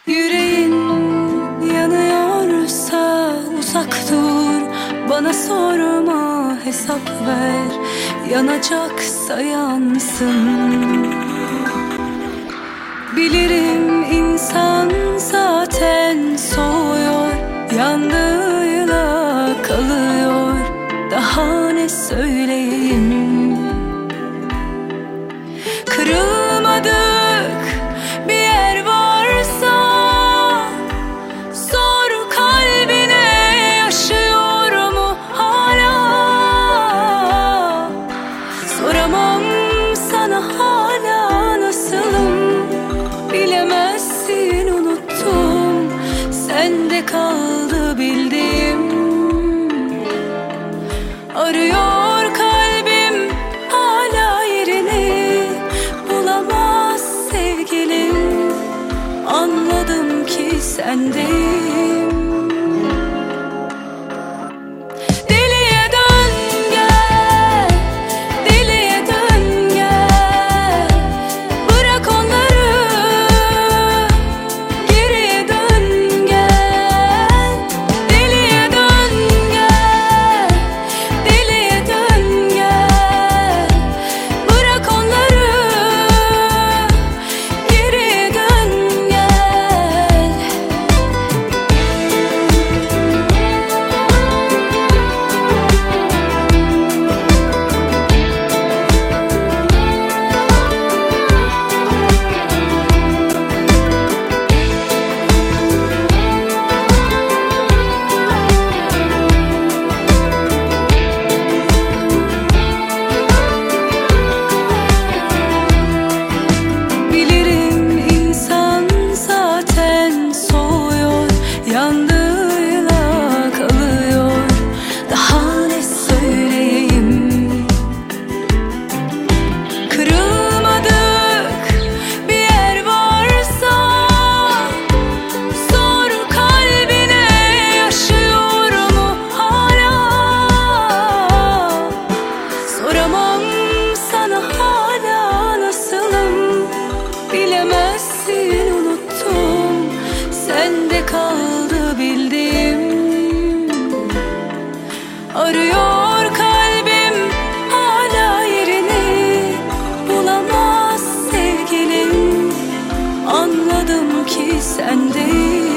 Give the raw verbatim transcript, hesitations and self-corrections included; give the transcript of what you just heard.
Yüreğin yanıyorsa uzak dur, bana sorma, hesap ver. Yanacaksa yansın. Bilirim insan zaten soğuyor, yandığıyla kalıyor. Daha ne söyleyeyim? Kırılmadık bir yer varsa sor kalbine, yaşıyor mu hala? Soramam sana hala nasılım, bilemezsin, unuttum. Sende kaldı bildiğim. Arıyor kalbim hala yerini, bulamaz sevgilim. Anladım ki sendeyim. Deliye dön gel, deliye dön gel. Bırak onları, geriye dön gel. Deliye dön gel, deliye dön gel. Bırak onları, geriye dön gel. Bilirim insan zaten soğuyor, yandığıyla kalıyor. Daha ne söyleyeyim? Kırılmadık bir yer varsa sor kalbine, yaşıyor mu hala? Soramam sana hala nasılım, bilemezsin, unuttum. Sende kaldı bildiğim. Arıyor kalbim hala yerini, bulamaz sevgilim. Anladım ki sendeyim.